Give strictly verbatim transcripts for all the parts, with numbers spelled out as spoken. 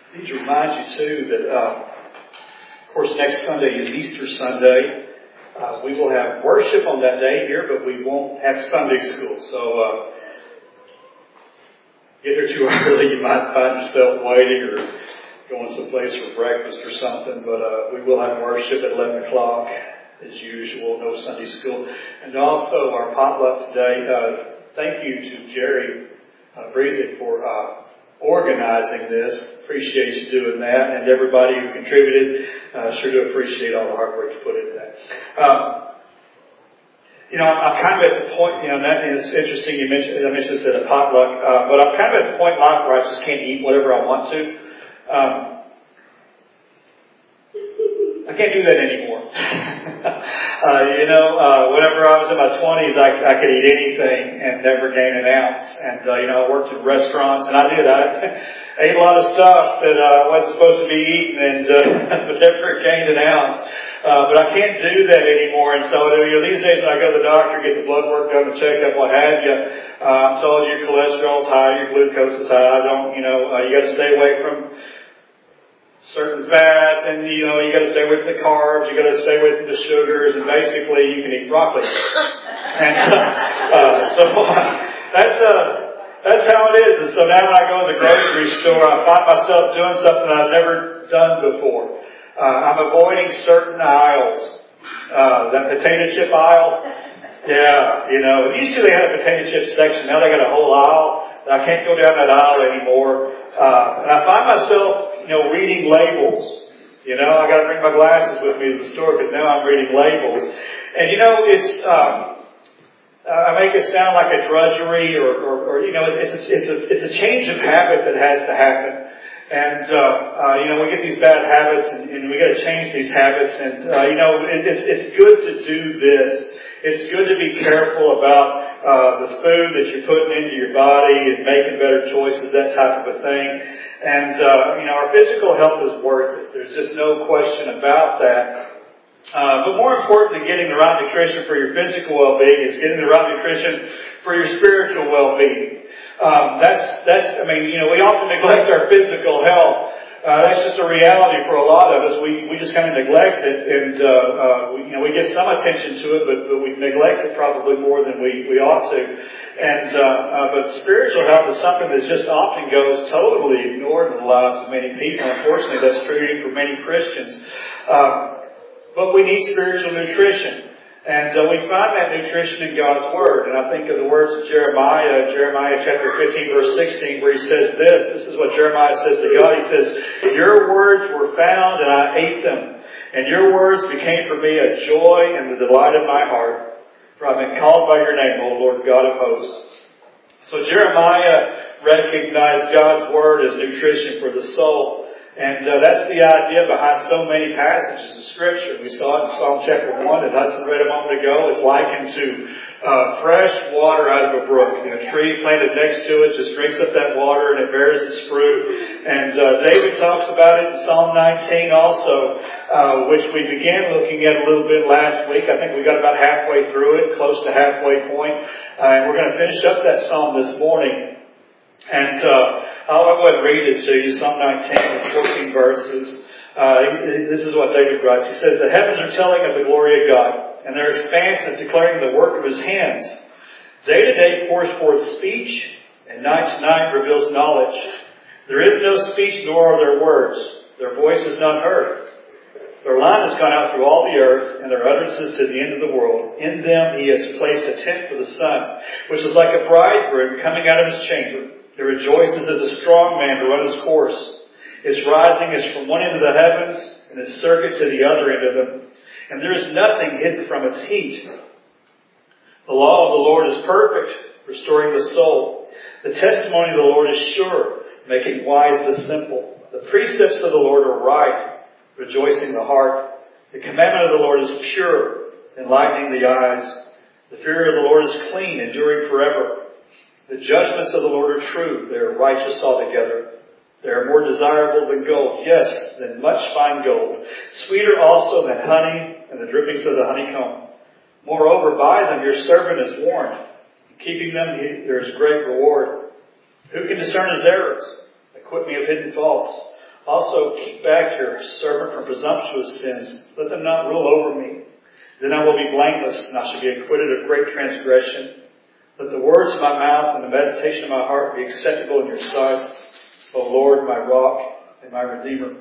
I need to remind you too that, uh, of course, next Sunday is Easter Sunday. Uh, we will have worship on that day here, but we won't have Sunday school. So uh, get here too early, you might find yourself waiting or going someplace for breakfast or something. But uh, we will have worship at eleven o'clock as usual. No Sunday school, and also our potluck today. Uh, thank you to Jerry uh, Breezy for uh, organizing this. Appreciate you doing that, and everybody who contributed. Uh, sure do appreciate all the hard work you put into that. Um, you know, I'm kind of at the point. You know, that is interesting. You mentioned I mentioned this at a potluck, uh, but I'm kind of at the point in life where I just can't eat whatever I want to. Um, I can't do that anymore. uh, you know, uh, whenever I was in my twenties, I, I could eat anything and never gain an ounce. And, uh, you know, I worked in restaurants, and I did. I ate a lot of stuff that uh, wasn't supposed to be eaten, and uh, but never gained an ounce. Uh, but I can't do that anymore. And so, you know, these days when I go to the doctor, get the blood work done, the checkup, what have you, uh, I'm told your cholesterol's high, your glucose is high. I don't, you know, uh, you got to stay away from certain fats, and you know you got to stay away from the carbs, you got to stay away from the sugars, and basically you can eat broccoli. And uh, uh, so uh, that's uh, that's how it is. And so now when I go to the grocery store, I find myself doing something I've never done before. Uh, I'm avoiding certain aisles. Uh, that potato chip aisle, yeah, you know, usually they had a potato chip section. Now they got a whole aisle. I can't go down that aisle anymore. Uh, and I find myself, you know, reading labels. You know, I got to bring my glasses with me to the store because now I'm reading labels. And you know, it's um, I make it sound like a drudgery, or, or, or you know, it's a, it's a it's a change of habit that has to happen. And uh, uh, you know, we get these bad habits, and, and we got to change these habits. And uh, you know, it, it's it's good to do this. It's good to be careful about uh, the food that you're putting into your body and making better choices, that type of a thing. And, uh, you know, our physical health is worth it. There's just no question about that. Uh, but more important than getting the right nutrition for your physical well-being is getting the right nutrition for your spiritual well-being. Um, that's, that's, I mean, you know, we often neglect our physical health. Uh, that's just a reality for a lot of us. We we just kind of neglect it, and uh, uh, we, you know we get some attention to it, but, but we neglect it probably more than we, we ought to. And uh, uh, but spiritual health is something that just often goes totally ignored in the lives of many people. Unfortunately, that's true for many Christians. Um, but we need spiritual nutrition. And uh, we find that nutrition in God's Word. And I think of the words of Jeremiah, Jeremiah chapter fifteen, verse sixteen, where he says this. This is what Jeremiah says to God. He says, "Your words were found, and I ate them. And your words became for me a joy and the delight of my heart. For I've been called by your name, O Lord God of hosts." So Jeremiah recognized God's Word as nutrition for the soul. And uh, that's the idea behind so many passages of Scripture. We saw it in Psalm chapter one that Hudson read a moment ago. It's likened to uh, fresh water out of a brook. You know, a tree planted next to it just drinks up that water and it bears its fruit. And uh, David talks about it in Psalm nineteen also, uh, which we began looking at a little bit last week. I think we got about halfway through it, close to halfway point. Uh, and we're going to finish up that psalm this morning. And uh, I'll go ahead and read it to you. Psalm nineteen, it's fourteen verses. Uh, this is what David writes. He says, "The heavens are telling of the glory of God, and their expanse is declaring the work of His hands. Day to day pours forth speech, and night to night reveals knowledge. There is no speech, nor are there words. Their voice is not heard. Their line has gone out through all the earth, and their utterances to the end of the world. In them He has placed a tent for the sun, which is like a bridegroom coming out of his chamber. It rejoices as a strong man to run his course. Its rising is from one end of the heavens, and its circuit to the other end of them. And there is nothing hidden from its heat. The law of the Lord is perfect, restoring the soul. The testimony of the Lord is sure, making wise the simple. The precepts of the Lord are right, rejoicing the heart. The commandment of the Lord is pure, enlightening the eyes. The fear of the Lord is clean, enduring forever. The judgments of the Lord are true. They are righteous altogether. They are more desirable than gold, yes, than much fine gold. Sweeter also than honey and the drippings of the honeycomb. Moreover, by them your servant is warned. In keeping them there is great reward. Who can discern his errors? Acquit me of hidden faults. Also keep back your servant from presumptuous sins. Let them not rule over me. Then I will be blameless, and I shall be acquitted of great transgression. Let the words of my mouth and the meditation of my heart be acceptable in your sight, O Lord, my rock and my redeemer.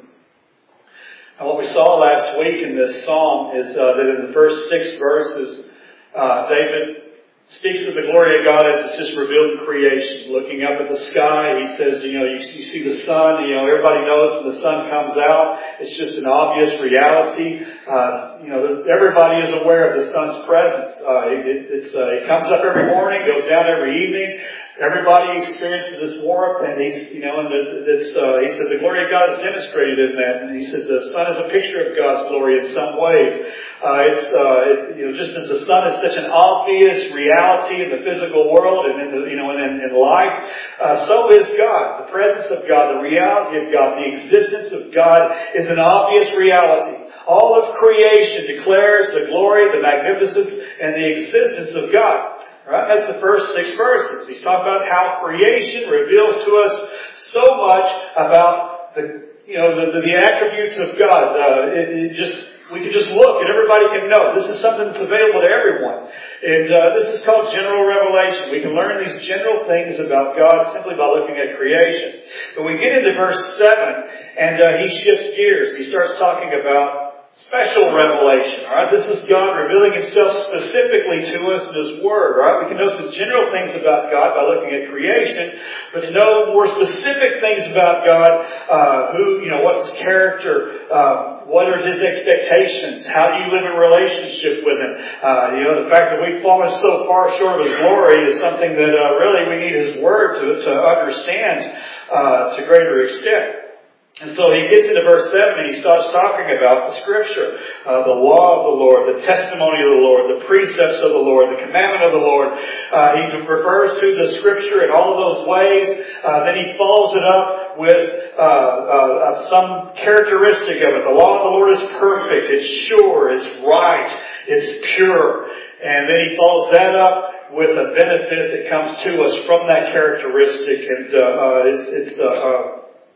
And what we saw last week in this psalm is uh, that in the first six verses, uh, David speaks of the glory of God as it's just revealed in creation. Looking up at the sky, he says, you know, you, you see the sun, you know, everybody knows when the sun comes out, it's just an obvious reality. Uh, you know, everybody is aware of the sun's presence. Uh, it, it, it's, uh, it comes up every morning, goes down every evening. Everybody experiences this warmth, and he's, you know, and it's, uh, he said the glory of God is demonstrated in that. And he says the sun is a picture of God's glory in some ways. Uh, it's, uh, it, you know, just as the sun is such an obvious reality in the physical world and in the, you know, and in, in life, uh, so is God. The presence of God, the reality of God, the existence of God is an obvious reality. All of creation declares the glory, the magnificence, and the existence of God. Right? That's the first six verses. He's talking about how creation reveals to us so much about the, you know, the, the, the attributes of God. Uh, it, it just, we can just look and everybody can know. This is something that's available to everyone. And uh, this is called general revelation. We can learn these general things about God simply by looking at creation. But we get into verse seven, and uh, he shifts gears. He starts talking about special revelation, alright? This is God revealing Himself specifically to us in His Word, alright? We can know some general things about God by looking at creation, but to know more specific things about God, uh, who, you know, what's His character, uh, what are His expectations, how do you live in relationship with Him? Uh, you know, the fact that we've fallen so far short of His glory is something that uh, really we need His Word to, to understand uh, to greater extent. And so he gets into verse seven and he starts talking about the Scripture, uh, the law of the Lord, the testimony of the Lord, the precepts of the Lord, the commandment of the Lord. Uh, he refers to the Scripture in all of those ways. Uh, then he follows it up with uh, uh, some characteristic of it. The law of the Lord is perfect, it's sure, it's right, it's pure. And then he follows that up with a benefit that comes to us from that characteristic. And uh, uh, it's... it's uh, uh,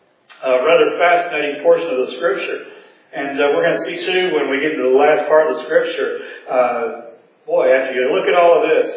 A rather fascinating portion of the Scripture. And uh, we're going to see too, when we get to the last part of the Scripture, uh, boy, after you look at all of this,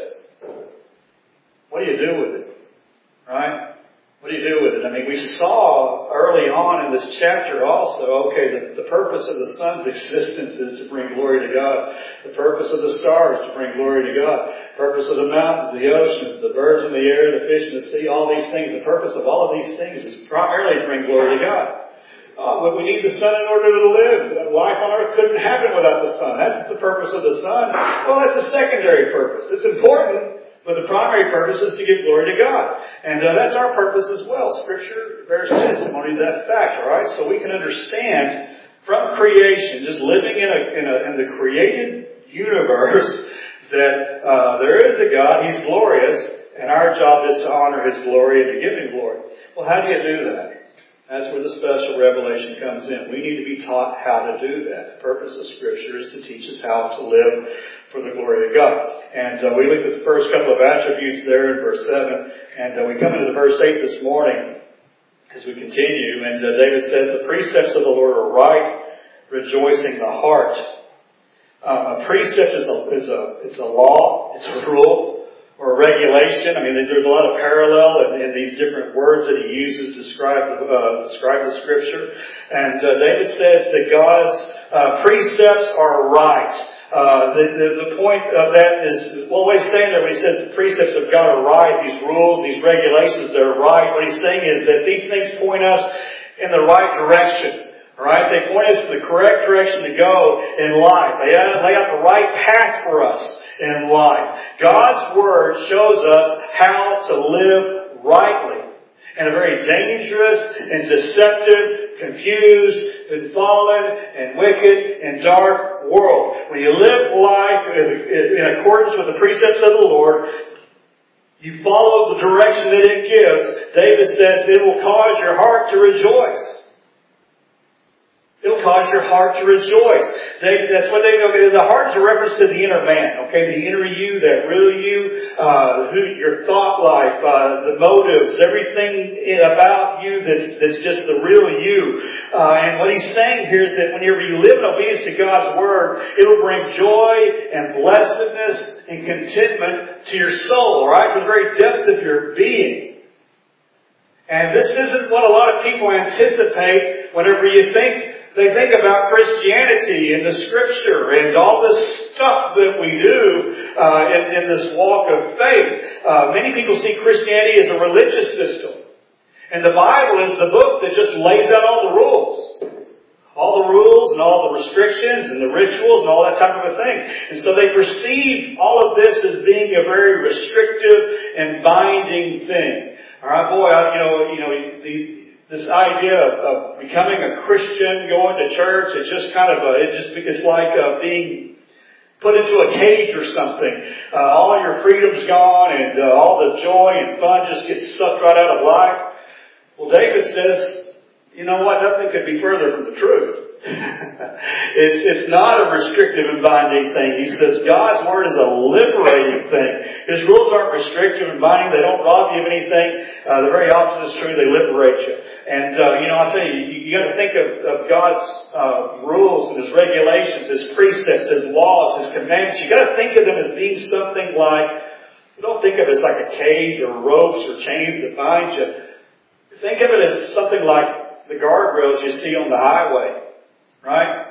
what do you do with it? Right? What do you do with it? I mean, we saw early on in this chapter also, okay, the, the purpose of the sun's existence is to bring glory to God. The purpose of the stars to bring glory to God. The purpose of the mountains, the oceans, the birds in the air, the fish in the sea, all these things. The purpose of all of these things is primarily to bring glory to God. Oh, but we need the sun in order to live. Life on earth couldn't happen without the sun. That's the purpose of the sun. Well, that's a secondary purpose. It's important. But the primary purpose is to give glory to God. And uh, that's our purpose as well. Scripture bears testimony to that fact, alright? So we can understand from creation, just living in, a, in, a, in the created universe, that uh, there is a God, He's glorious, and our job is to honor His glory and to give Him glory. Well, how do you do that? That's where the special revelation comes in. We need to be taught how to do that. The purpose of Scripture is to teach us how to live for the glory of God. And uh, we looked at the first couple of attributes there in verse seven. And uh, we come into verse eight this morning as we continue. And uh, David says, the precepts of the Lord are right, rejoicing the heart. Um, a precept is a, is a, it's a law, it's a rule, or regulation. I mean, there's a lot of parallel in, in these different words that he uses to describe, uh, describe the Scripture. And uh, David says that God's uh, precepts are right. Uh, the, the, the point of that is, well, what he's saying there when he says the precepts of God are right, these rules, these regulations, they're right. What he's saying is that these things point us in the right direction. Right? They point us to the correct direction to go in life. They lay out the right path for us in life. God's Word shows us how to live rightly in a very dangerous and deceptive, confused and fallen and wicked and dark world. When you live life in accordance with the precepts of the Lord, you follow the direction that it gives. David says it will cause your heart to rejoice. It'll cause your heart to rejoice. They, that's what they know. The heart is a reference to the inner man, okay? The inner you, that real you, uh, who, your thought life, uh, the motives, everything about you that's, that's just the real you. Uh, and what he's saying here is that whenever you live in obedience to God's Word, it'll bring joy and blessedness and contentment to your soul, right? To the very depth of your being. And this isn't what a lot of people anticipate whenever you think They think about Christianity and the Scripture and all this stuff that we do uh, in, in this walk of faith. Uh, many people see Christianity as a religious system. And the Bible is the book that just lays out all the rules. All the rules and all the restrictions and the rituals and all that type of a thing. And so they perceive all of this as being a very restrictive and binding thing. All right, boy, I, you know, you know, the, this idea of, of becoming a Christian, going to church, it's just kind of a, it just, it's like uh, being put into a cage or something. Uh, all your freedom's gone and uh, all the joy and fun just gets sucked right out of life. Well, David says, you know what? Nothing could be further from the truth. it's, it's not a restrictive and binding thing. He says God's Word is a liberating thing. His rules aren't restrictive and binding. They don't rob you of anything. Uh, the very opposite is true. They liberate you. And, uh, you know, I tell you, you, you got to think of, of God's uh, rules and His regulations, His precepts, His laws, His commandments. You got to think of them as being something like, don't think of it as like a cage or ropes or chains that bind you. Think of it as something like the guardrails you see on the highway. Right?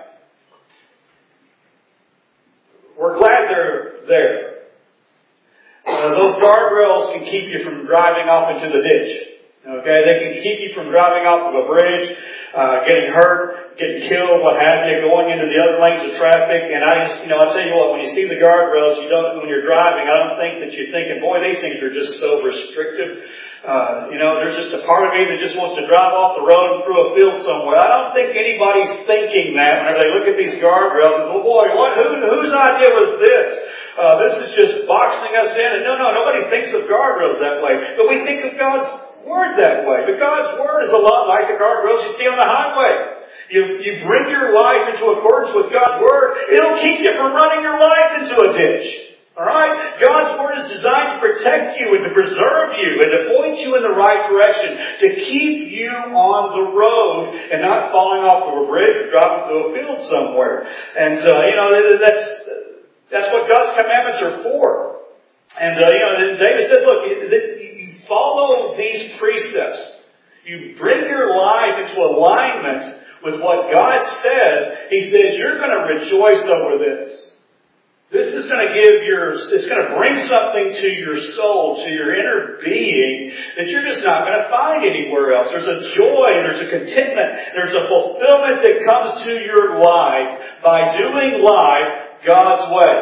We're glad they're there. Uh, those guardrails can keep you from driving off into the ditch. Okay? They can keep you from driving off of a bridge, uh, getting hurt, getting killed, what have you, going into the other lanes of traffic. And I just, you know, I tell you what, when you see the guardrails, you don't, when you're driving, I don't think that you're thinking, boy, these things are just so restrictive. Uh, you know, there's just a part of me that just wants to drive off the road and through a field somewhere. I don't think anybody's thinking that whenever they look at these guardrails and go, boy, what, who, whose idea was this? Uh, this is just boxing us in. And no, no, nobody thinks of guardrails that way. But we think of God's Word that way. But God's Word is a lot like the guardrails you see on the highway. You, you bring your life into accordance with God's Word, it'll keep you from running your life into a ditch. Alright? God's Word is designed to protect you and to preserve you and to point you in the right direction. To keep you on the road and not falling off of a bridge or dropping through a field somewhere. And, uh, you know, that's, that's what God's commandments are for. And, uh, you know, David says, look, you follow these precepts. You bring your life into alignment with what God says. He says, you're going to rejoice over this. This is going to give your, it's going to bring something to your soul, to your inner being that you're just not going to find anywhere else. There's a joy, there's a contentment, there's a fulfillment that comes to your life by doing life God's way.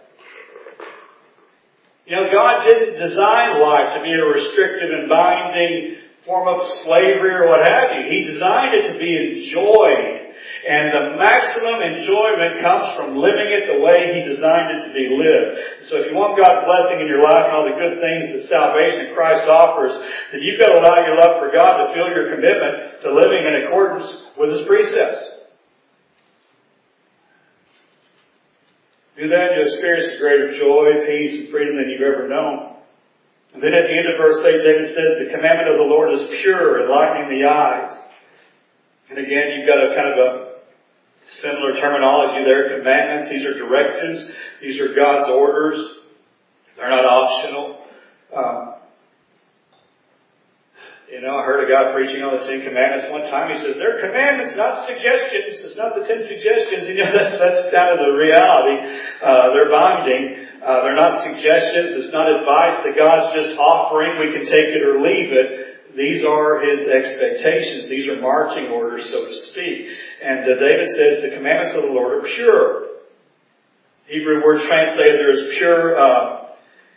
You know, God didn't design life to be a restrictive and binding form of slavery or what have you. He designed it to be enjoyed. And the maximum enjoyment comes from living it the way He designed it to be lived. So if you want God's blessing in your life and all the good things that salvation in Christ offers, then you've got to allow your love for God to fill your commitment to living in accordance with His precepts. Do that, you'll experience a greater joy, peace, and freedom than you've ever known. And then at the end of verse eight, David says, the commandment of the Lord is pure, enlightening the eyes. And again, you've got a kind of a similar terminology there. Commandments, these are directives. These are God's orders. They're not optional. Um, you know, I heard a guy preaching on the Ten Commandments one time. He says, they're commandments, not suggestions. It's not the Ten Suggestions. You know, that's, that's kind of the reality. Uh, they're binding. Uh, they're not suggestions. It's not advice that God's just offering. We can take it or leave it. These are His expectations. These are marching orders, so to speak. And uh, David says the commandments of the Lord are pure. Hebrew word translated there is pure. Uh,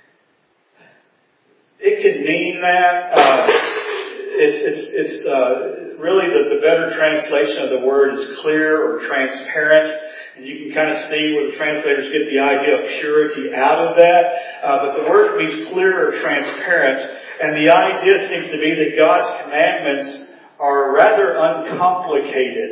it could mean that. Uh, it's it's it's uh, really the, the better translation of the word is clear or transparent. And you can kind of see where the translators get the idea of purity out of that. Uh, but the word means clear or transparent. And the idea seems to be that God's commandments are rather uncomplicated. All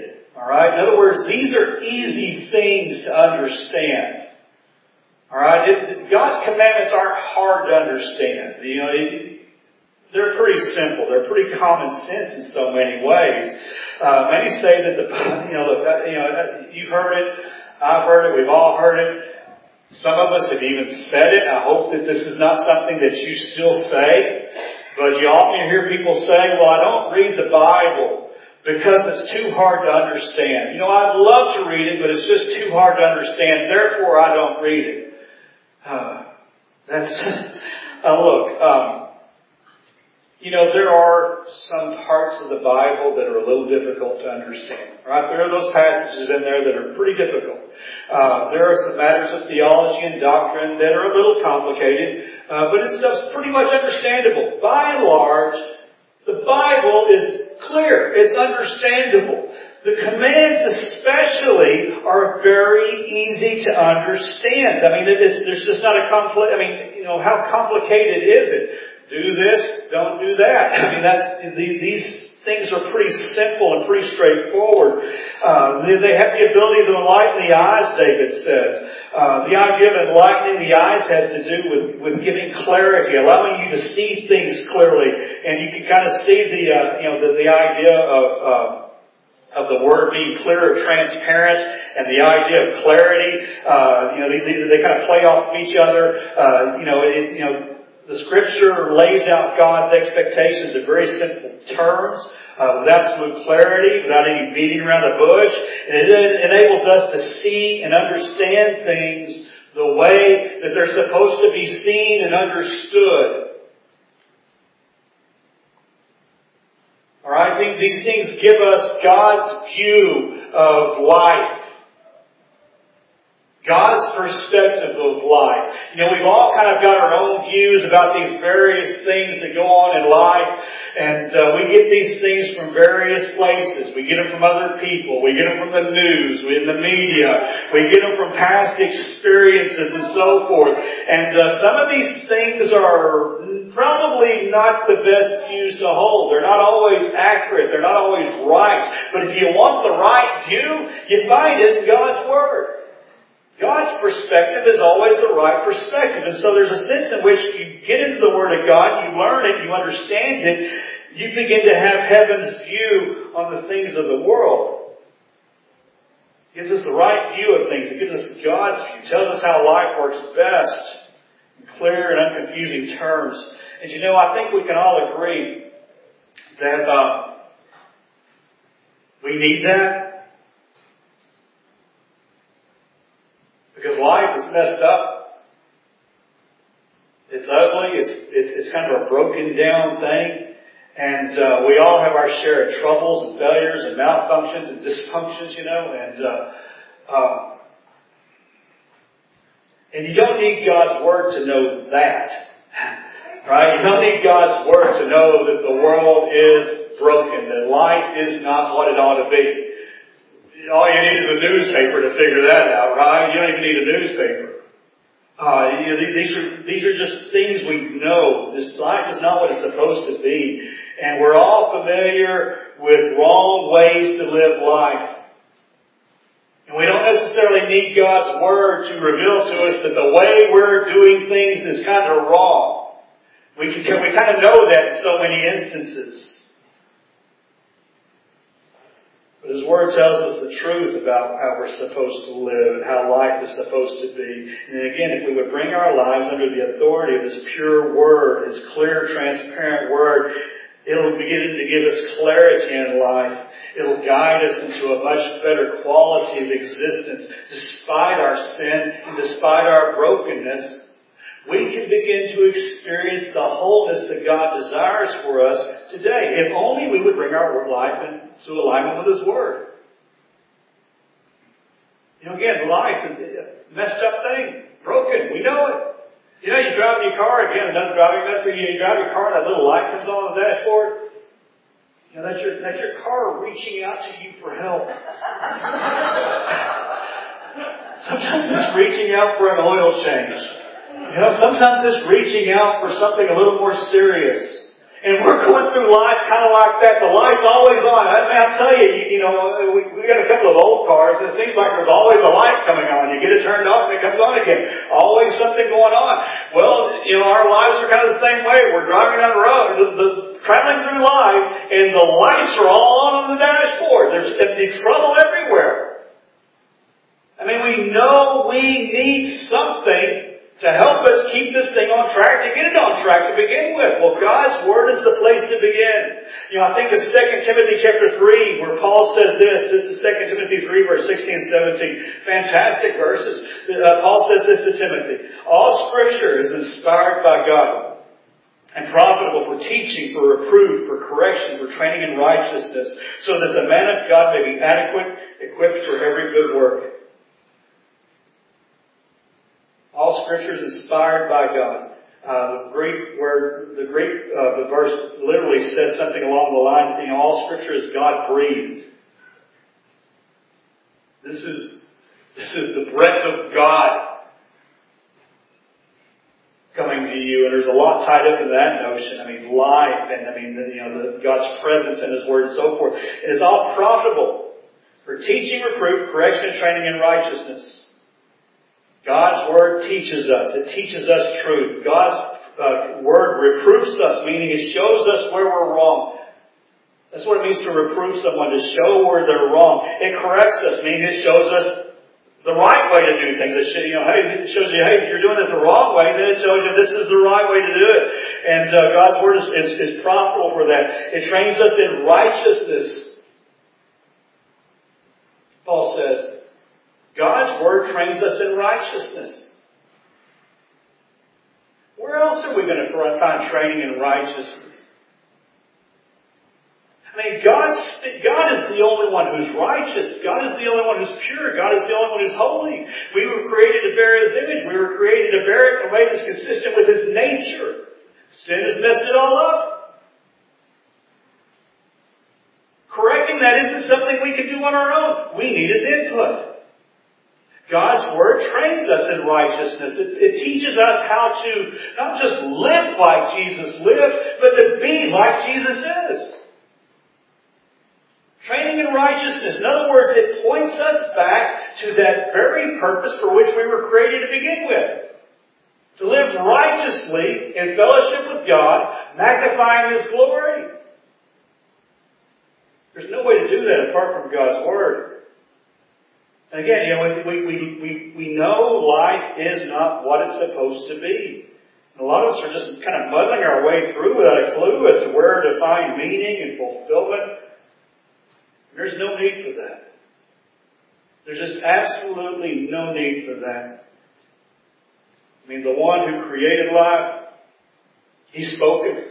Alright? In other words, these are easy things to understand. Alright? It, God's commandments aren't hard to understand. You know, it, they're pretty simple. They're pretty common sense in so many ways. Uh, many say that the, you know, look, you know, you've heard it, I've heard it, we've all heard it. Some of us have even said it. I hope that this is not something that you still say. But you often hear people say, well, I don't read the Bible because it's too hard to understand. You know, I'd love to read it, but it's just too hard to understand. Therefore, I don't read it. Uh, that's, uh, look, um, you know, there are some parts of the Bible that are a little difficult to understand. Right? There are those passages in there that are pretty difficult. Uh, there are some matters of theology and doctrine that are a little complicated, uh, but it's stuff's pretty much understandable. By and large, the Bible is clear. It's understandable. The commands especially are very easy to understand. I mean, it's, there's just not a compli- I mean, you know, how complicated is it? Do this, don't do that. I mean, that's, these things are pretty simple and pretty straightforward. Uh, they have the ability to enlighten the eyes, David says. Uh, the idea of enlightening the eyes has to do with, with giving clarity, allowing you to see things clearly. And you can kind of see the, uh, you know, the, the idea of, uh, of the Word being clear or transparent, and the idea of clarity. Uh, you know, they, they, they kind of play off of each other. Uh, you know, it, you know, the Scripture lays out God's expectations in very simple terms, uh, with absolute clarity, without any beating around the bush. And it enables us to see and understand things the way that they're supposed to be seen and understood. Alright, these things give us God's view of life. God's perspective of life. You know, we've all kind of got our own views about these various things that go on in life. And uh, we get these things from various places. We get them from other people. We get them from the news, in the media. We get them from past experiences and so forth. And uh, some of these things are probably not the best views to hold. They're not always accurate. They're not always right. But if you want the right view, you find it in God's Word. God's perspective is always the right perspective. And so there's a sense in which you get into the Word of God, you learn it, you understand it, you begin to have heaven's view on the things of the world. It gives us the right view of things. It gives us God's view. It tells us how life works best in clear and unconfusing terms. And you know, I think we can all agree that uh, we need that. Because life is messed up. It's ugly. It's, it's, it's kind of a broken down thing. And uh, we all have our share of troubles and failures and malfunctions and dysfunctions, you know. And uh, uh, and you don't need God's Word to know that. Right? You don't need God's Word to know that the world is broken, that life is not what it ought to be. All you need is a newspaper to figure that out, right? You don't even need a newspaper. Uh, you know, these are these are just things we know. This life is not what it's supposed to be, and we're all familiar with wrong ways to live life. And we don't necessarily need God's Word to reveal to us that the way we're doing things is kind of wrong. We can we kind of know that in so many instances. But His Word tells us the truth about how we're supposed to live and how life is supposed to be. And again, if we would bring our lives under the authority of His pure Word, His clear, transparent Word, it'll begin to give us clarity in life. It'll guide us into a much better quality of existence. Despite our sin and despite our brokenness, we can begin to experience the wholeness that God desires for us today. If only we would bring our life into alignment with His Word. You know, again, life is a messed up thing. Broken. We know it. You know, you drive in your car, again, another driving method, you drive your car and that little light comes on the dashboard. You know, that's your, that's your car reaching out to you for help. Sometimes it's reaching out for an oil change. You know, sometimes it's reaching out for something a little more serious. And we're going through life kind of like that. The light's always on. I I mean, I'll tell you, you, you know, we, we got a couple of old cars, and it seems like there's always a light coming on. You get it turned off, and it comes on again. Always something going on. Well, you know, our lives are kind of the same way. We're driving down the road, the, the, traveling through life, and the lights are all on on the dashboard. There's, there's trouble everywhere. I mean, we know we need something to help us keep this thing on track, to get it on track to begin with. Well, God's Word is the place to begin. You know, I think of Second Timothy chapter three, where Paul says this. This is Second Timothy three, verse sixteen and seventeen. Fantastic verses. Uh, Paul says this to Timothy. All Scripture is inspired by God and profitable for teaching, for reproof, for correction, for training in righteousness, so that the man of God may be adequate, equipped for every good work. All Scripture is inspired by God. Uh, the Greek word, the Greek, uh, the verse literally says something along the lines, you know, all Scripture is God breathed. This is this is the breath of God coming to you, and there's a lot tied up in that notion. I mean, life, and I mean, the, you know, the, God's presence in His Word and so forth. It is all profitable for teaching, reproof, correction, and training in righteousness. God's Word teaches us. It teaches us truth. God's uh, Word reproofs us, meaning it shows us where we're wrong. That's what it means to reproof someone, to show where they're wrong. It corrects us, meaning it shows us the right way to do things. It, should, you know, hey, it shows you, hey, if you're doing it the wrong way, then it shows you this is the right way to do it. And uh, God's Word is, is, is profitable for that. It trains us in righteousness. Paul says, God's Word trains us in righteousness. Where else are we going to find training in righteousness? I mean, God's, God is the only one who's righteous. God is the only one who's pure. God is the only one who's holy. We were created to bear His image. We were created to bear it in a way that's consistent with His nature. Sin has messed it all up. Correcting that isn't something we can do on our own. We need His input. God's Word trains us in righteousness. It, it teaches us how to not just live like Jesus lived, but to be like Jesus is. Training in righteousness. In other words, it points us back to that very purpose for which we were created to begin with. To live righteously in fellowship with God, magnifying His glory. There's no way to do that apart from God's Word. And again, you know, we, we, we, we know life is not what it's supposed to be. And a lot of us are just kind of muddling our way through without a clue as to where to find meaning and fulfillment. There's no need for that. There's just absolutely no need for that. I mean, the one who created life, He spoke it.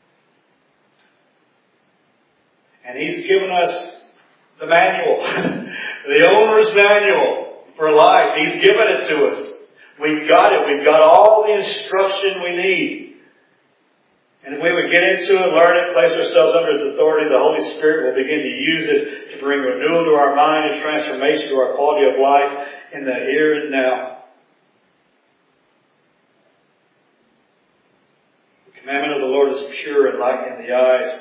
And He's given us the manual. The owner's manual for life. He's given it to us. We've got it. We've got all the instruction we need. And if we would get into it, learn it, place ourselves under His authority, the Holy Spirit will begin to use it to bring renewal to our mind and transformation to our quality of life in the here and now. The commandment of the Lord is pure and light in the eyes.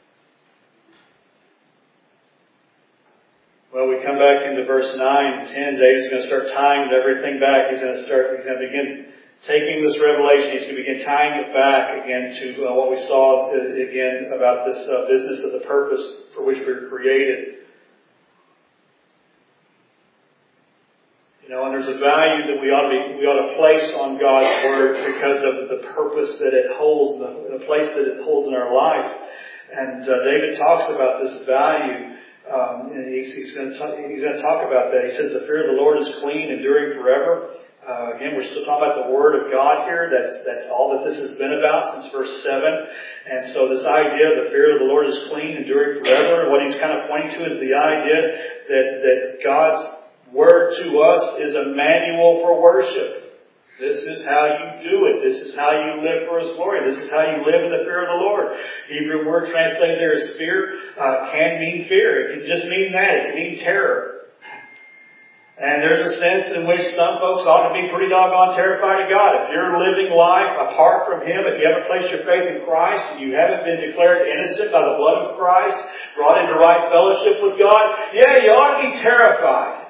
Well, we come back into verse nine and ten. David's going to start tying everything back. He's going to start, he's going to begin taking this revelation. He's going to begin tying it back again to uh, what we saw uh, again about this uh, business of the purpose for which we were created. You know, and there's a value that we ought to be, we ought to place on God's Word because of the purpose that it holds, the, the place that it holds in our life. And uh, David talks about this value. Um, and he's, he's, going to talk, he's going to talk about that. He says the fear of the Lord is clean, enduring forever. Uh, again, we're still talking about the Word of God here. That's that's all that this has been about since verse seven. And so this idea of the fear of the Lord is clean, enduring forever. And what he's kind of pointing to is the idea that, that God's Word to us is a manual for worship. This is how you do it. This is how you live for His glory. This is how you live in the fear of the Lord. The Hebrew word translated there as fear uh, can mean fear. It can just mean that. It can mean terror. And there's a sense in which some folks ought to be pretty doggone terrified of God. If you're living life apart from Him, if you haven't placed your faith in Christ, and you haven't been declared innocent by the blood of Christ, brought into right fellowship with God, yeah, you ought to be terrified.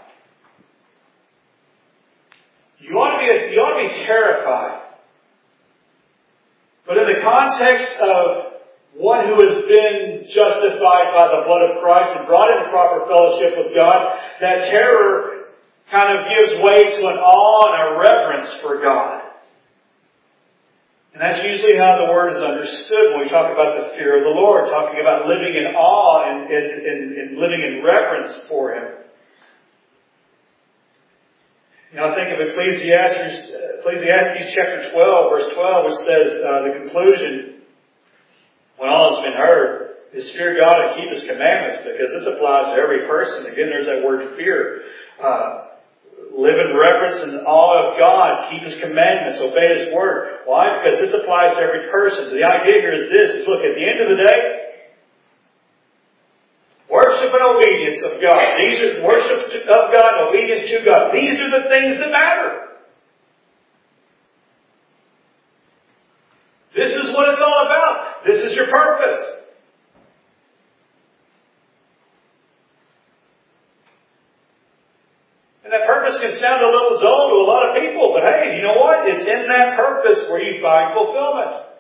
You ought to be, you ought to be terrified. But in the context of one who has been justified by the blood of Christ and brought into proper fellowship with God, that terror kind of gives way to an awe and a reverence for God. And that's usually how the word is understood when we talk about the fear of the Lord, talking about living in awe and, and, and, and living in reverence for Him. You know, I think of Ecclesiastes, Ecclesiastes chapter twelve, verse twelve, which says, uh, the conclusion, when all has been heard, is fear God and keep His commandments, because this applies to every person. Again, there's that word fear. Uh, live in reverence and awe of God, keep His commandments, obey His word. Why? Because this applies to every person. So the idea here is this, is look, at the end of the day, worship and obedience of God. These are worship of God and obedience to God. These are the things that matter. This is what it's all about. This is your purpose. And that purpose can sound a little dull to a lot of people, but hey, you know what? It's in that purpose where you find fulfillment.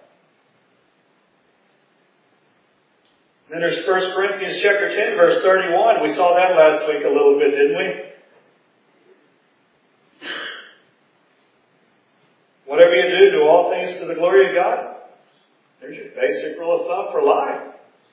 Then there's First Corinthians chapter ten, verse thirty-one. We saw that last week a little bit, didn't we? Whatever you do, do all things to the glory of God. There's your basic rule of thumb for life.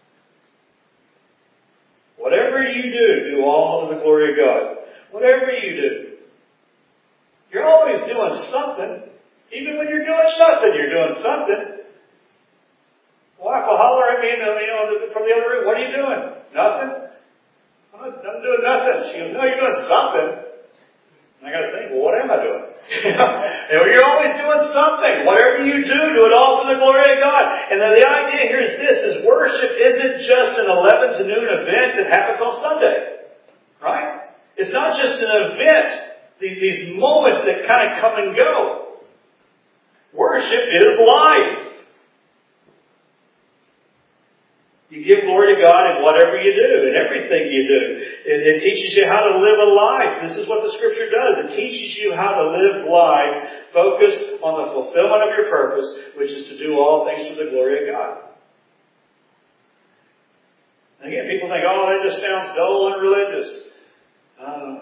Whatever you do, do all to the glory of God. Whatever you do. You're always doing something. Even when you're doing nothing, you're doing something. Wife will holler at me, you know, from the other room, what are you doing? Nothing? I'm, not, I'm doing nothing. She goes, no, you're doing something. And I got to think, well, what am I doing? You know, you're always doing something. Whatever you do, do it all for the glory of God. And then the idea here is this, is worship isn't just an eleven to noon event that happens on Sunday. Right? It's not just an event, these moments that kind of come and go. Worship is life. You give glory to God in whatever you do, in everything you do. It, it teaches you how to live a life. This is what the Scripture does. It teaches you how to live life focused on the fulfillment of your purpose, which is to do all things for the glory of God. And again, people think, oh, that just sounds dull and religious. Uh,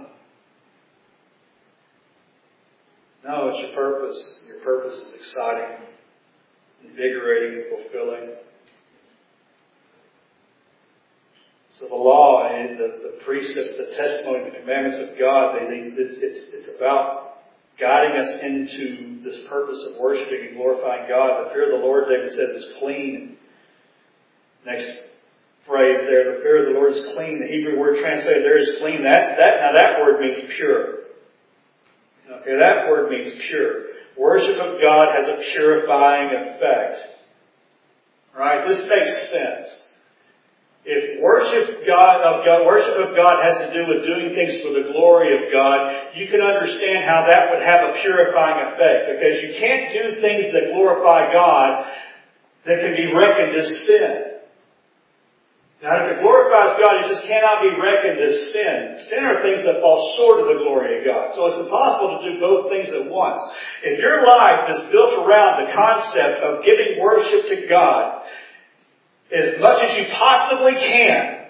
no, it's your purpose. Your purpose is exciting, invigorating, fulfilling. So the law and the, the precepts, the testimony, the commandments of God, they, they, it's, it's, it's about guiding us into this purpose of worshiping and glorifying God. The fear of the Lord, David says, is clean. Next phrase there, the fear of the Lord is clean. The Hebrew word translated there is clean. That's, that, now that word means pure. Okay, that word means pure. Worship of God has a purifying effect. Right? This makes sense. If worship God of God, worship of God has to do with doing things for the glory of God, you can understand how that would have a purifying effect. Because you can't do things that glorify God that can be reckoned as sin. Now, if it glorifies God, it just cannot be reckoned as sin. Sin are things that fall short of the glory of God. So it's impossible to do both things at once. If your life is built around the concept of giving worship to God as much as you possibly can,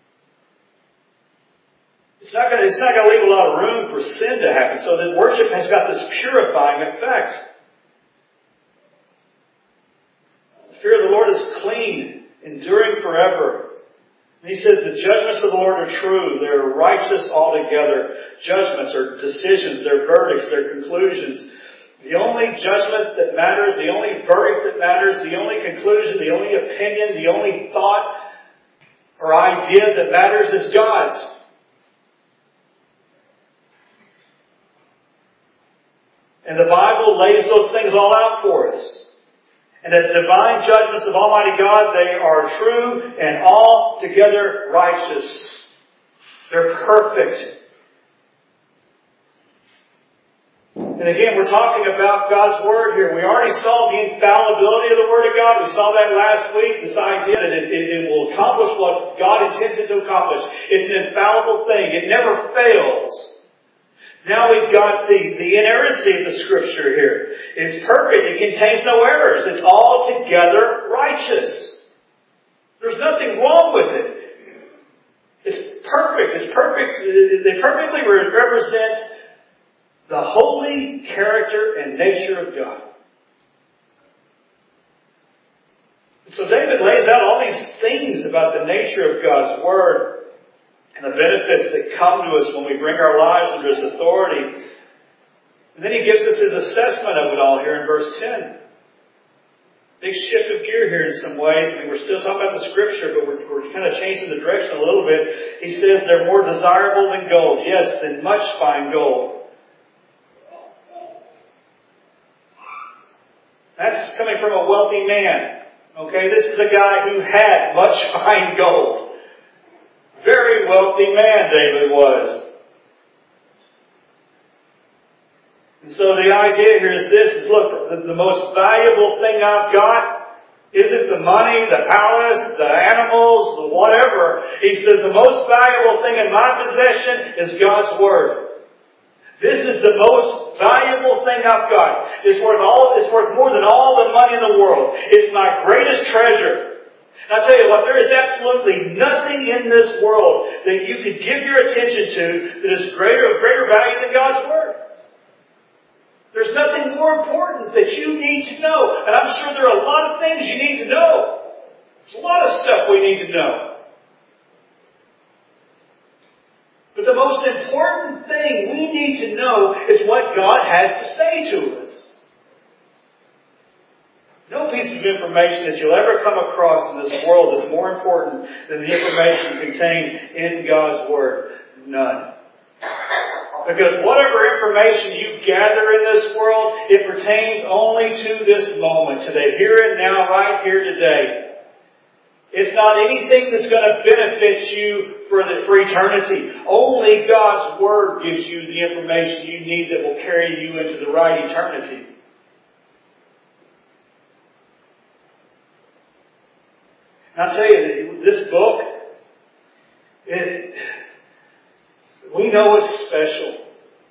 it's not going to, it's not going to leave a lot of room for sin to happen. So that worship has got this purifying effect. The fear of the Lord is clean, enduring forever. And he says the judgments of the Lord are true. They're righteous altogether. Judgments are decisions, they're verdicts, they're conclusions. The only judgment that matters, the only verdict that matters, the only conclusion, the only opinion, the only thought or idea that matters is God's. And the Bible lays those things all out for us. And as divine judgments of Almighty God, they are true and altogether righteous. They're perfect. And again, we're talking about God's Word here. We already saw the infallibility of the Word of God. We saw that last week, this idea that it, it, it will accomplish what God intends it to accomplish. It's an infallible thing. It never fails. Now we've got the, the inerrancy of the Scripture here. It's perfect. It contains no errors. It's altogether righteous. There's nothing wrong with it. It's perfect. It's perfect. It perfectly represents the holy character and nature of God. So David lays out all these things about the nature of God's Word and the benefits that come to us when we bring our lives under His authority. And then he gives us his assessment of it all here in verse ten. Big shift of gear here in some ways. I mean, we're still talking about the Scripture, but we're, we're kind of changing the direction a little bit. He says they're more desirable than gold. Yes, than much fine gold. That's coming from a wealthy man. Okay, this is a guy who had much fine gold. Very wealthy man David was. And so the idea here is this, is look, the, the most valuable thing I've got isn't the money, the palace, the animals, the whatever. He says the most valuable thing in my possession is God's Word. This is the most valuable thing I've got. It's worth all, it's worth more than all the money in the world. It's my greatest treasure. And I tell you what, there is absolutely nothing in this world that you could give your attention to that is greater, of greater value than God's Word. There's nothing more important that you need to know. And I'm sure there are a lot of things you need to know. There's a lot of stuff we need to know. But the most important thing we need to know is what God has to say to us. No piece of information that you'll ever come across in this world is more important than the information contained in God's Word. None. Because whatever information you gather in this world, it pertains only to this moment, to the here and now, right here today. It's not anything that's going to benefit you for the, for eternity. Only God's Word gives you the information you need that will carry you into the right eternity. And I'll tell you, this book, it, we know it's special.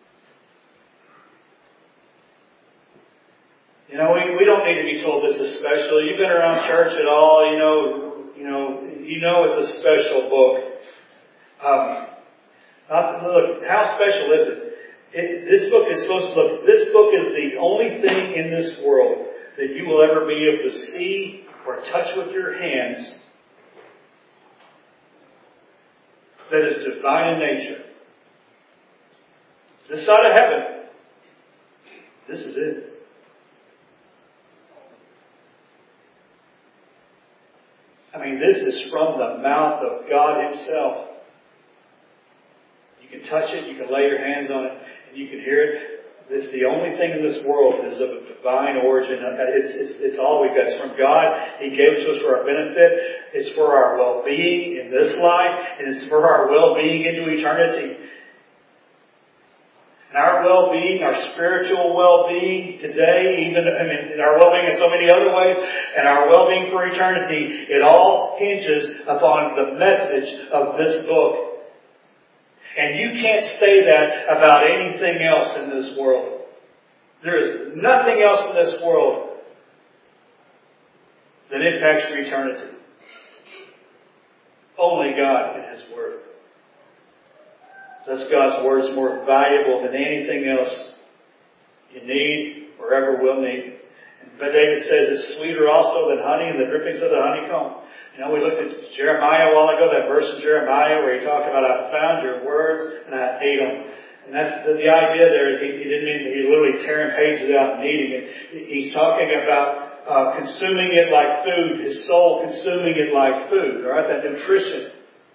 You know, we, we don't need to be told this is special. You've been around church at all, you know, you know, you know it's a special book. Um, not, look, how special is it? it? This book is supposed to look, this book is the only thing in this world that you will ever be able to see or touch with your hands that is divine in nature. This side of heaven, this is it. I mean, this is from the mouth of God Himself. You can touch it, you can lay your hands on it, and you can hear it. It's the only thing in this world that is of a divine origin. It's, it's, it's all we've got. It's from God. He gave it to us for our benefit. It's for our well-being in this life, and it's for our well-being into eternity. And our well-being, our spiritual well-being today, even I mean, our well-being in so many other ways, and our well-being for eternity, it all hinges upon the message of this book. And you can't say that about anything else in this world. There is nothing else in this world that impacts your eternity. Only God and His Word. Thus God's Word is more valuable than anything else you need or ever will need. But David says it's sweeter also than honey and the drippings of the honeycomb. You know, we looked at Jeremiah a while ago, that verse in Jeremiah where he talked about, I found your words and I ate them. And that's the, the idea there is he, he didn't mean he literally tearing pages out and eating it. He's talking about uh, consuming it like food, his soul consuming it like food, all right, that nutrition.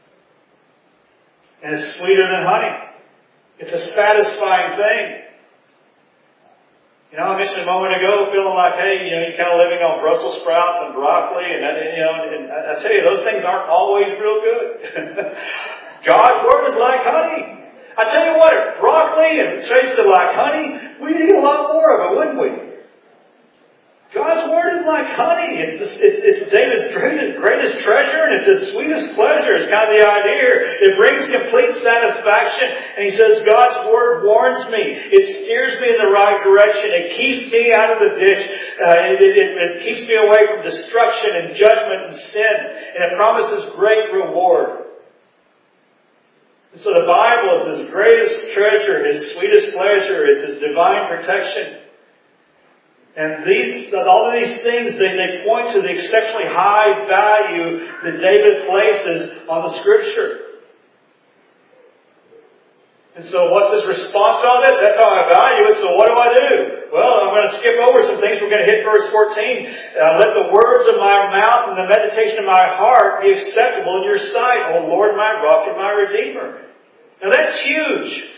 And it's sweeter than honey. It's a satisfying thing. You know, I mentioned a moment ago, feeling like, hey, you know, you're kind of living on Brussels sprouts and broccoli, and that, you know, and I tell you, those things aren't always real good. God's Word is like honey. I I tell you what, if broccoli and tasted like honey, we'd eat a lot more of it, wouldn't we? God's Word is like honey. It's, the, it's, it's David's greatest, greatest treasure, and it's his sweetest pleasure. It's kind of the idea here. It brings complete satisfaction. And he says, God's Word warns me. It steers me in the right direction. It keeps me out of the ditch. Uh, it, it, it keeps me away from destruction and judgment and sin. And it promises great reward. And so the Bible is his greatest treasure, his sweetest pleasure. It's his divine protection. And these, all of these things, they, they point to the exceptionally high value that David places on the Scripture. And so what's his response to all this? That's how I value it, so what do I do? Well, I'm going to skip over some things. We're going to hit verse fourteen. Uh, Let the words of my mouth and the meditation of my heart be acceptable in your sight, O Lord, my rock and my redeemer. Now that's huge.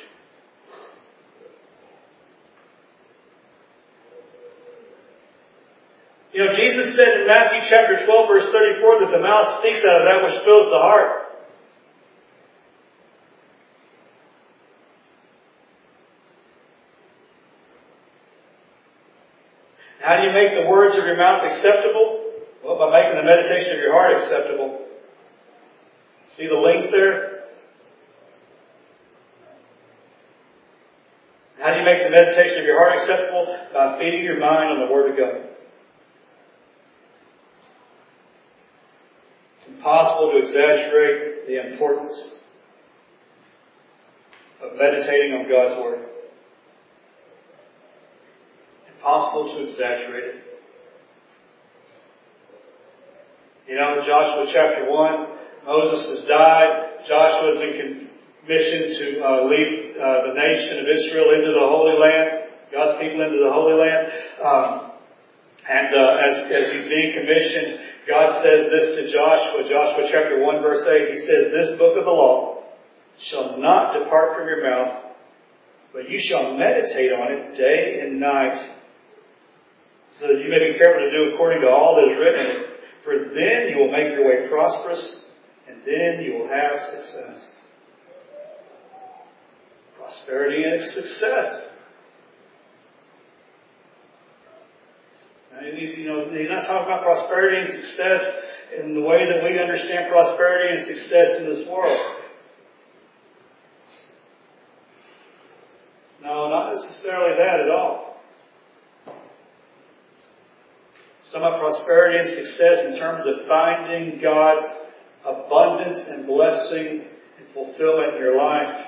You know, Jesus said in Matthew chapter twelve, verse thirty-four, that the mouth speaks out of that which fills the heart. How do you make the words of your mouth acceptable? Well, by making the meditation of your heart acceptable. See the link there? How do you make the meditation of your heart acceptable? By feeding your mind on the Word of God. It's impossible to exaggerate the importance of meditating on God's Word. Impossible to exaggerate it. You know, in Joshua chapter one, Moses has died. Joshua has been commissioned to uh, lead uh, the nation of Israel into the Holy Land, God's people into the Holy Land. Um, and uh, as, as he's being commissioned, God says this to Joshua, Joshua chapter one, verse eight. He says, "This book of the law shall not depart from your mouth, but you shall meditate on it day and night, so that you may be careful to do according to all that is written in it. For then you will make your way prosperous, and then you will have success." Prosperity and success. You know, he's not talking about prosperity and success in the way that we understand prosperity and success in this world. No, not necessarily that at all. It's talking about prosperity and success in terms of finding God's abundance and blessing and fulfillment in your life.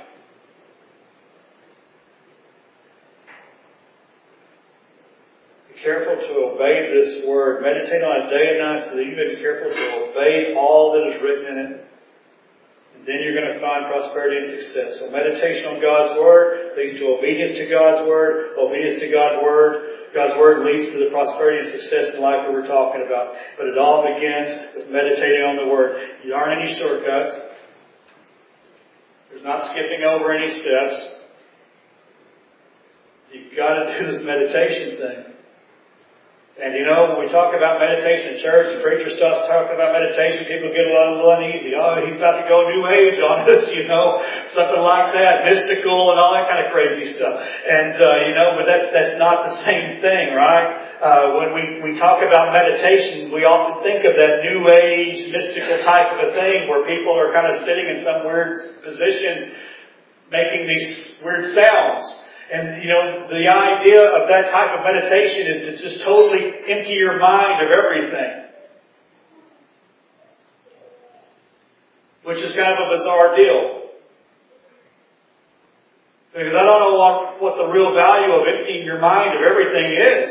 Careful to obey this word. Meditate on it day and night so that you may be careful to obey all that is written in it. And then you're going to find prosperity and success. So meditation on God's Word leads to obedience to God's Word. Obedience to God's Word. God's Word leads to the prosperity and success in life that we're talking about. But it all begins with meditating on the Word. There aren't any shortcuts. There's not skipping over any steps. You've got to do this meditation thing. And you know, when we talk about meditation in church, the preacher starts talking about meditation, people get a little uneasy. Oh, he's about to go New Age on us, you know, something like that, mystical and all that kind of crazy stuff. And, uh, you know, but that's, that's not the same thing, right? Uh, when we, we talk about meditation, we often think of that New Age, mystical type of a thing where people are kind of sitting in some weird position, making these weird sounds. And, you know, the idea of that type of meditation is to just totally empty your mind of everything. Which is kind of a bizarre deal. Because I don't know what, what the real value of emptying your mind of everything is.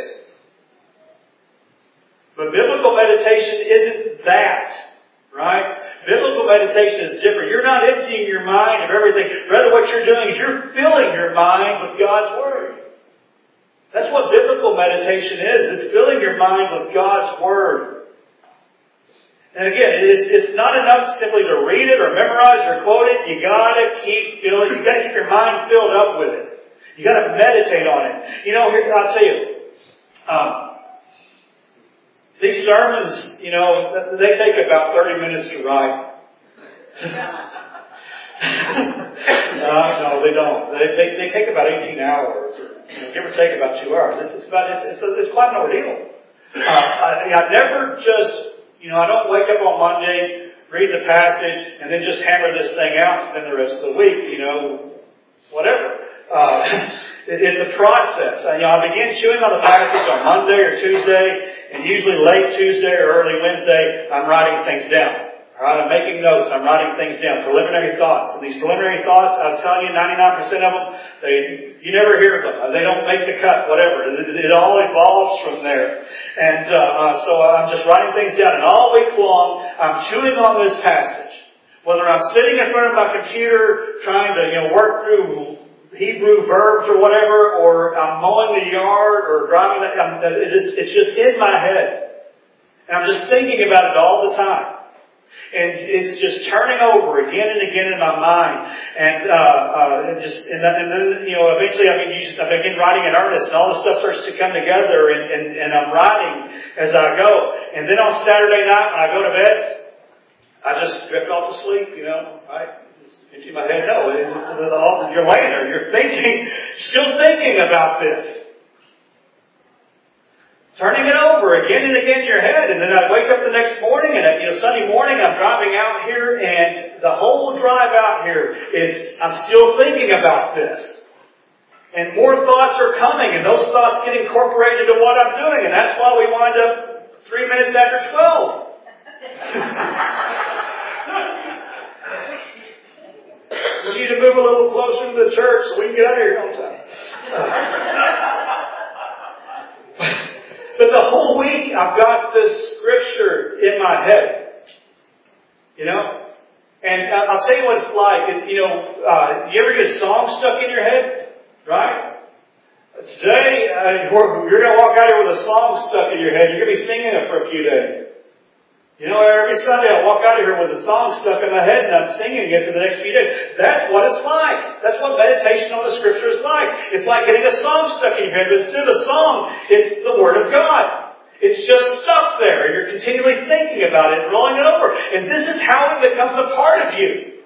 But biblical meditation isn't that. Right? Biblical meditation is different. You're not emptying your mind of everything. Rather, what you're doing is you're filling your mind with God's Word. That's what biblical meditation is. It's filling your mind with God's Word. And again, it's, it's not enough simply to read it or memorize or quote it. You gotta keep filling, you gotta keep your mind filled up with it. You gotta meditate on it. You know, here, I'll tell you, um, these sermons, you know, they take about thirty minutes to write. uh, no, they don't. They, they, they take about eighteen hours, or you know, give or take about two hours. It's, it's about it's, it's, it's quite an ordeal. Uh, I, I never just, you know, I don't wake up on Monday, read the passage, and then just hammer this thing out, spend the rest of the week, you know, whatever. Uh, it, it's a process. I, you know, I begin chewing on the passage on Monday or Tuesday, and usually late Tuesday or early Wednesday, I'm writing things down. Alright, I'm making notes, I'm writing things down, preliminary thoughts. And these preliminary thoughts, I'm telling you, ninety-nine percent of them, they, you never hear them. They don't make the cut, whatever. It, it all evolves from there. And uh, uh, so I'm just writing things down. And all week long, I'm chewing on this passage. Whether I'm sitting in front of my computer trying to, you know, work through Hebrew verbs or whatever, or I'm mowing the yard or driving, I'm, it's, it's just in my head. And I'm just thinking about it all the time. And it's just turning over again and again in my mind, and uh, uh, and just and, and then you know eventually I begin I begin writing in earnest, and all this stuff starts to come together, and, and, and I'm writing as I go. And then on Saturday night when I go to bed, I just drift off to sleep. You know, right? Into my head, no, you're laying there, you're thinking, still thinking about this. Turning it over again and again in your head. And then I wake up the next morning, and you know, Sunday morning I'm driving out here, and the whole drive out here is, I'm still thinking about this. And more thoughts are coming, and those thoughts get incorporated into what I'm doing, and that's why we wind up three minutes after twelve. We need to move a little closer to the church so we can get out of here on time. But the whole week I've got this scripture in my head. You know? And I'll tell you what it's like. You know, uh, you ever get a song stuck in your head? Right? Today, uh, you're going to walk out here with a song stuck in your head. You're going to be singing it for a few days. You know, every Sunday I walk out of here with a song stuck in my head and I'm singing it for the next few days. That's what it's like. That's what meditation on the Scripture is like. It's like getting a song stuck in your head, but instead of a song, it's the Word of God. It's just stuck there. You're continually thinking about it and rolling it over. And this is how it becomes a part of you.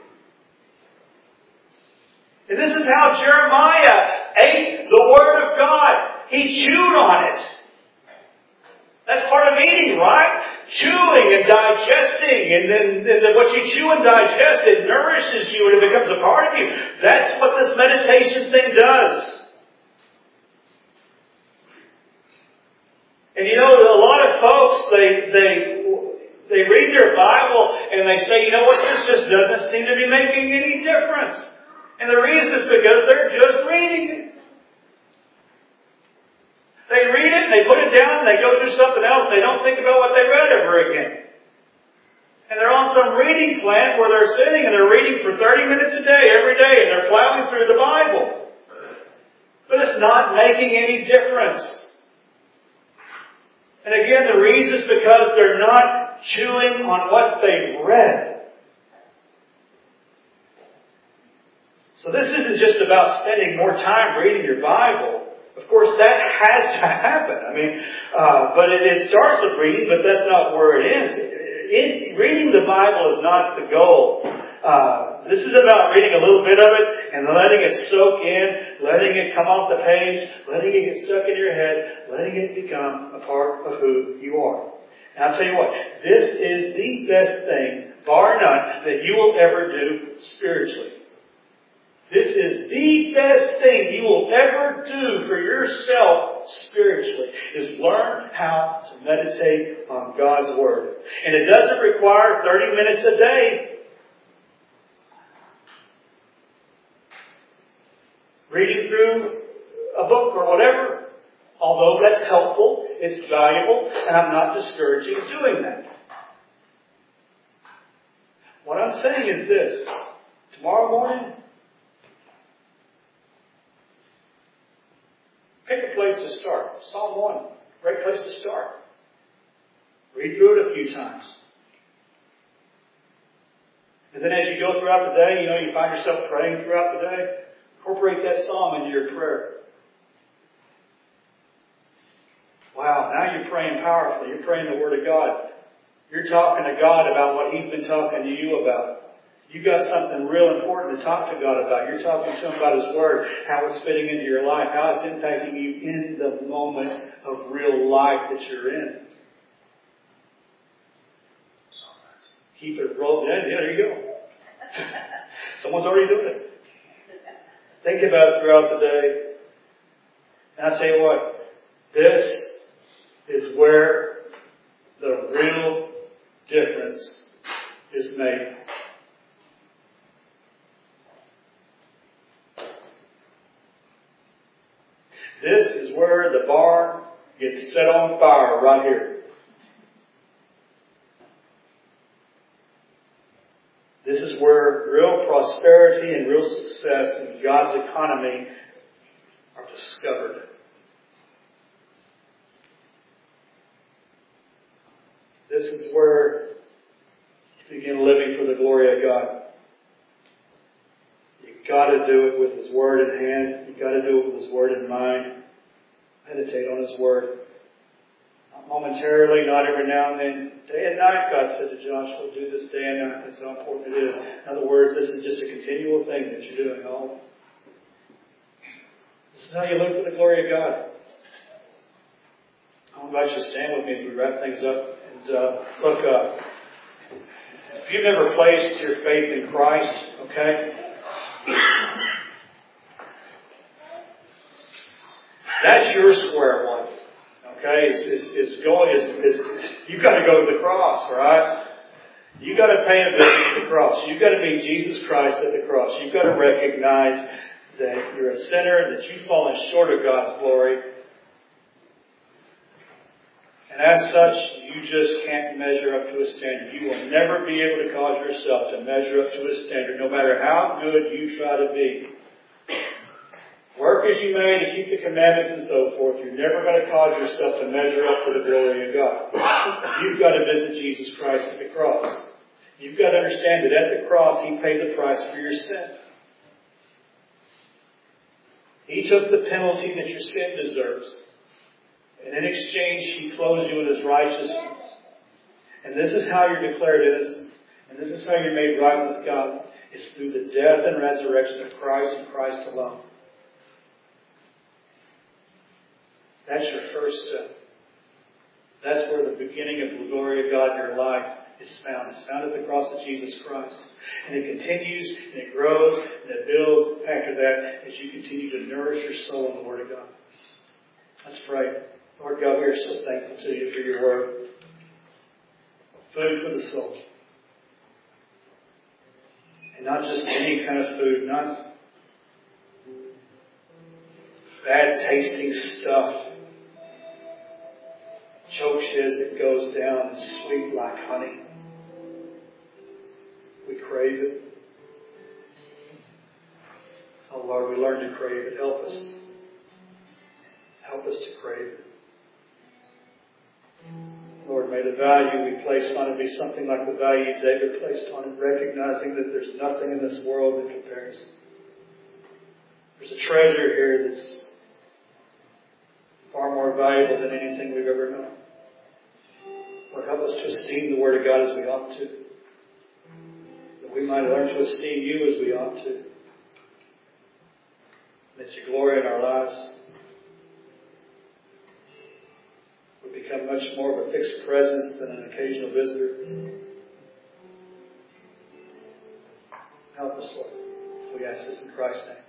And this is how Jeremiah ate the Word of God. He chewed on it. That's part of eating, right? Chewing and digesting, and then, and then what you chew and digest, it nourishes you and it becomes a part of you. That's what this meditation thing does. And you know, a lot of folks, they, they, they read their Bible and they say, you know what, this just doesn't seem to be making any difference. And the reason is because they're just reading it. They read it and they put it down and they go through something else and they don't think about what they read ever again. And they're on some reading plan where they're sitting and they're reading for thirty minutes a day, every day, and they're plowing through the Bible. But it's not making any difference. And again, the reason is because they're not chewing on what they've read. So this isn't just about spending more time reading your Bible. Of course, that has to happen. I mean, uh, but it, it starts with reading, but that's not where it ends. It, it, reading the Bible is not the goal. Uh, this is about reading a little bit of it and letting it soak in, letting it come off the page, letting it get stuck in your head, letting it become a part of who you are. And I'll tell you what, this is the best thing, bar none, that you will ever do spiritually. This is the best thing you will ever do for yourself spiritually, is learn how to meditate on God's Word. And it doesn't require thirty minutes a day. Reading through a book or whatever. Although that's helpful, it's valuable, and I'm not discouraging doing that. What I'm saying is this. Tomorrow morning, pick a place to start. Psalm one. Great place to start. Read through it a few times. And then as you go throughout the day, you know, you find yourself praying throughout the day. Incorporate that psalm into your prayer. Wow, now you're praying powerfully. You're praying the Word of God. You're talking to God about what He's been talking to you about. You got something real important to talk to God about. You're talking to Him about His Word, how it's fitting into your life, how it's impacting you in the moment of real life that you're in. Keep it rolling. Yeah, there you go. Someone's already doing it. Think about it throughout the day. And I tell you what, this is where the real difference is made. This is where the barn gets set on fire right here. This is where real prosperity and real success in God's economy are discovered. This is where you begin living for the glory of God. You've got to do it with His Word in hand. You've got to do it with His Word in mind. Meditate on His Word. Not momentarily, not every now and then. Day and night, God said to Joshua, do this day and night. That's how important it is. In other words, this is just a continual thing that you're doing. All. This is how you live for the glory of God. I invite you to stand with me as we wrap things up. And uh, look, uh, if you've never placed your faith in Christ, okay, that's your square one. Okay, is is, is going is, is you've got to go to the cross, right? You've got to pay a visit to the cross. You've got to meet Jesus Christ at the cross. You've got to recognize that you're a sinner and that you've fallen short of God's glory. And as such, you just can't measure up to a standard. You will never be able to cause yourself to measure up to a standard, no matter how good you try to be. Work as you may to keep the commandments and so forth, you're never going to cause yourself to measure up to the glory of God. You've got to visit Jesus Christ at the cross. You've got to understand that at the cross, He paid the price for your sin. He took the penalty that your sin deserves. And in exchange, He clothes you in His righteousness. And this is how you're declared innocent. And this is how you're made right with God. It's through the death and resurrection of Christ and Christ alone. That's your first step. That's where the beginning of the glory of God in your life is found. It's found at the cross of Jesus Christ. And it continues, and it grows, and it builds after that as you continue to nourish your soul in the Word of God. Let's pray. Lord God, we are so thankful to You for Your Word. Food for the soul. And not just any kind of food, not bad tasting stuff. Chokes you as it goes down, and sweet like honey. We crave it. Oh Lord, we learn to crave it. Help us. Help us to crave it. Lord, may the value we place on it be something like the value David placed on it, recognizing that there's nothing in this world that compares. There's a treasure here that's far more valuable than anything we've ever known. Lord, help us to esteem the Word of God as we ought to. That we might learn to esteem You as we ought to. That You glory in our lives. We become much more of a fixed presence than an occasional visitor. Help us, Lord. We ask this in Christ's name.